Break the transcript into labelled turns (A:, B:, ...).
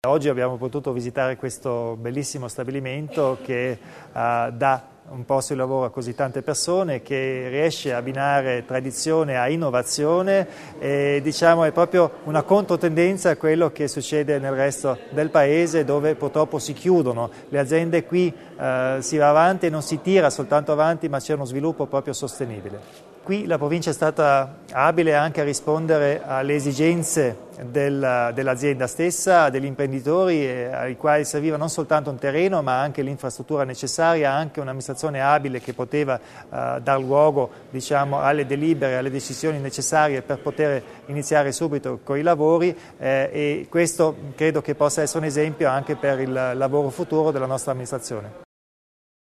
A: Oggi abbiamo potuto visitare questo bellissimo stabilimento che dà un posto di lavoro a così tante persone, che riesce a abbinare tradizione a innovazione e diciamo è proprio una controtendenza a quello che succede nel resto del paese, dove purtroppo si chiudono le aziende. Qui si va avanti e non si tira soltanto avanti, ma c'è uno sviluppo proprio sostenibile. Qui la provincia è stata abile anche a rispondere alle esigenze dell'azienda stessa, degli imprenditori ai quali serviva non soltanto un terreno ma anche l'infrastruttura necessaria, anche un'amministrazione abile che poteva dar luogo alle delibere, alle decisioni necessarie per poter iniziare subito con i lavori e questo credo che possa essere un esempio anche per il lavoro futuro della nostra amministrazione.